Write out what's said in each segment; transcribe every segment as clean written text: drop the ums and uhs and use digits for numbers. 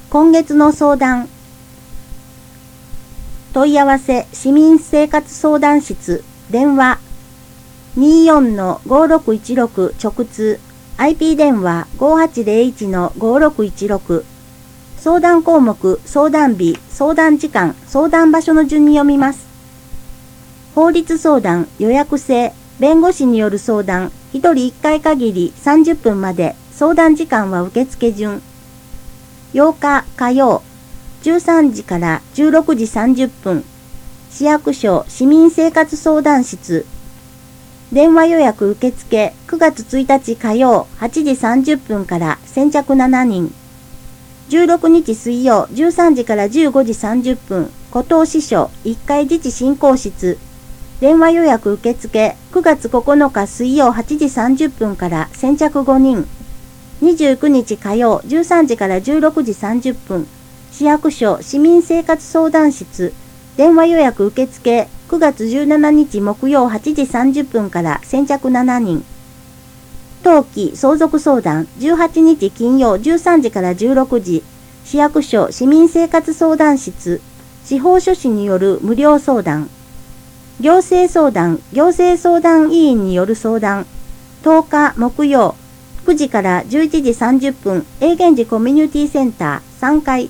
今月の相談。問い合わせ市民生活相談室電話 24-5616 直通 IP 電話 5801-5616 相談項目、相談日、相談時間、相談場所の順に読みます。法律相談、予約制、弁護士による相談、1人1回限り30分まで、相談時間は受付順。8日火曜、13時から16時30分、市役所市民生活相談室。電話予約受付9月1日火曜8時30分から先着7人。16日水曜13時から15時30分、古東支所1階自治振興室。電話予約受付9月9日水曜8時30分から先着5人。29日火曜13時から16時30分、市役所市民生活相談室。電話予約受付9月17日木曜8時30分から先着7人。登記相続相談18日金曜13時から16時、市役所市民生活相談室。司法書士による無料相談。行政相談、行政相談委員による相談。10日木曜9時から11時30分、永源寺コミュニティセンター3階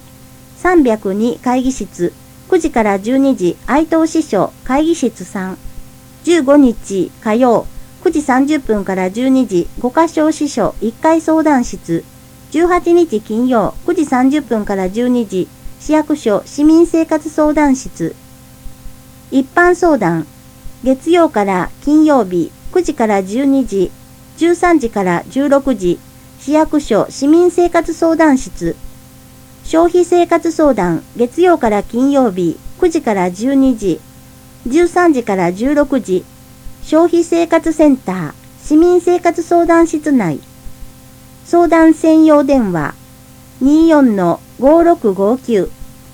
302会議室。9時から12時、愛東支所会議室3。15日火曜9時30分から12時、五箇所支所1階相談室。18日金曜9時30分から12時、市役所市民生活相談室。一般相談、月曜から金曜日9時から12時、13時から16時、市役所市民生活相談室。消費生活相談、月曜から金曜日9時から12時、13時から16時、消費生活センター、市民生活相談室内。相談専用電話 24-5659。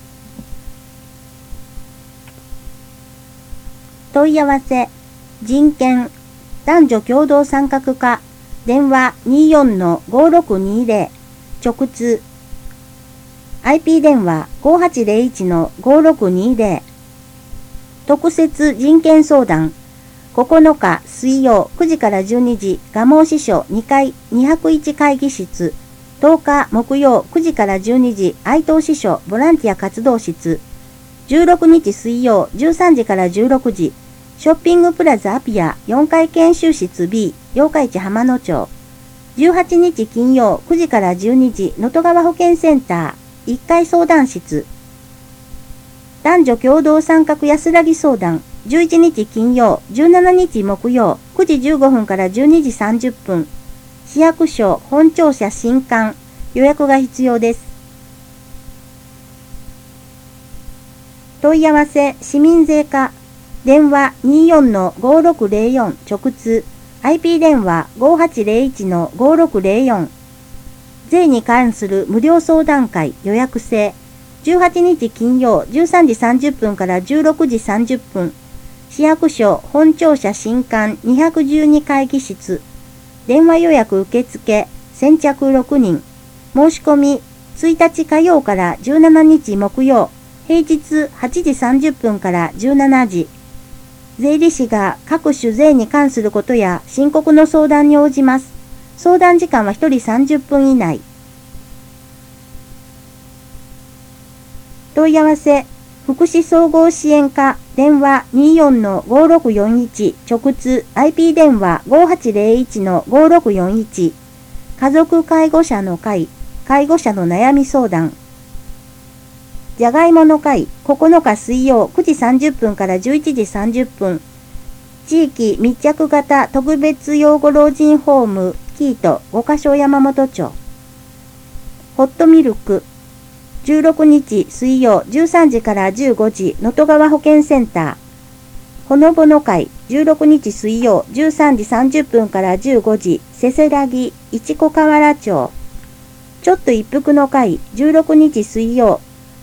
問い合わせ、人権、男女共同参画課、電話 24-5620、直通。IP 電話 5801-5620。特設人権相談9日水曜9時から12時、蒲生支所2階201会議室。10日木曜9時から12時、愛東支所ボランティア活動室。16日水曜13時から16時、ショッピングプラザアピア4階研修室 B、八日市浜野町。18日金曜9時から12時、能登川保健センター1階相談室。男女共同参画安らぎ相談11日金曜17日木曜9時15分から12時30分、市役所本庁舎新館。予約が必要です。問い合わせ市民税課電話 24-5604 直通。 IP 電話 5801-5604。税に関する無料相談会予約制。18日金曜13時30分から16時30分、市役所本庁舎新館212会議室。電話予約受付先着6人。申し込み1日火曜から17日木曜、平日8時30分から17時。税理士が各種税に関することや申告の相談に応じます。相談時間は1人30分以内。問い合わせ福祉総合支援課電話 24-5641 直通。 IP 電話 5801-5641。家族介護者の会介護者の悩み相談。じゃがいもの会9日水曜9時30分から11時30分、地域密着型特別養護老人ホームキート五箇所山本町。ホットミルク16日水曜13時から15時、能登川保健センター。ほのぼの会16日水曜13時30分から15時、せせらぎ市子河原町。ちょっと一服の会16日水曜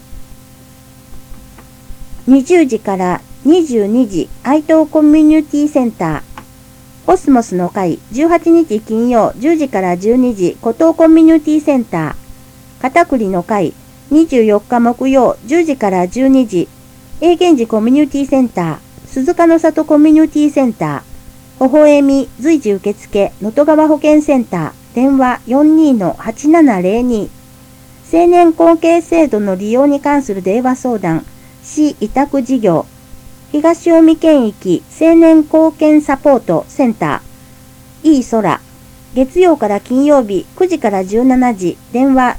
20時から22時、愛東コミュニティセンター。コスモスの会18日金曜10時から12時、古東コミュニティセンター。片栗の会 24日木曜10時から12時、永源寺コミュニティセンター、鈴鹿の里コミュニティセンター、微笑み随時受付能登川保健センター、電話 42-8702、青年後継制度の利用に関する電話相談、市委託事業、東近江県域青年貢献サポートセンター、いい空、月曜から金曜日9時から17時、電話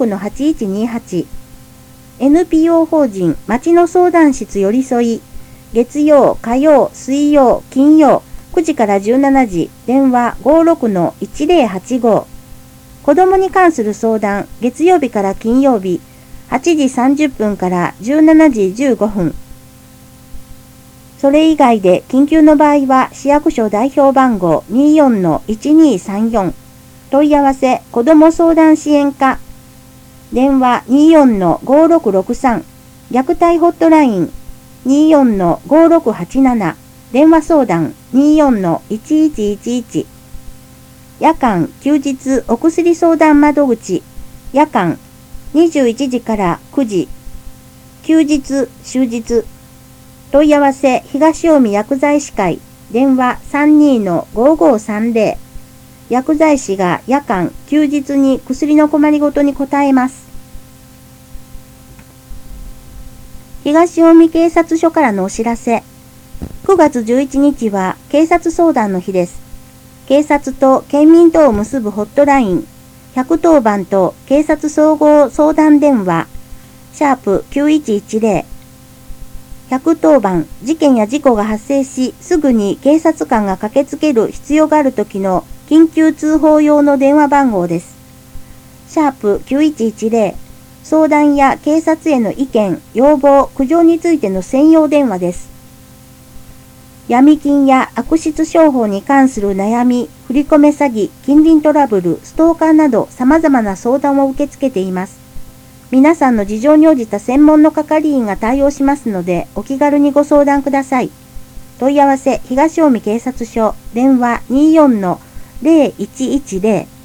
46-8128、NPO 法人町の相談室寄り添い、月曜、火曜、水曜、金曜9時から17時、電話 56-1085、子供に関する相談、月曜日から金曜日8時30分から17時15分。それ以外で緊急の場合は市役所代表番号 24-1234、問い合わせ子ども相談支援課、電話 24-5663、虐待ホットライン 24-5687、電話相談 24-1111、夜間休日お薬相談窓口、夜間21時から9時、休日終日、問い合わせ東近江薬剤師会、電話 32-5530、薬剤師が夜間休日に薬の困りごとに答えます。東近江警察署からのお知らせ。9月11日は警察相談の日です。警察と県民とを結ぶホットライン、110番と警察総合相談電話、#9110、110番、事件や事故が発生し、すぐに警察官が駆けつける必要がある時の緊急通報用の電話番号です。#9110、相談や警察への意見、要望、苦情についての専用電話です。闇金や悪質商法に関する悩み、振り込め詐欺、近隣トラブル、ストーカーなど様々な相談を受け付けています。皆さんの事情に応じた専門の係員が対応しますので、お気軽にご相談ください。問い合わせ、東近江警察署、電話 24-0110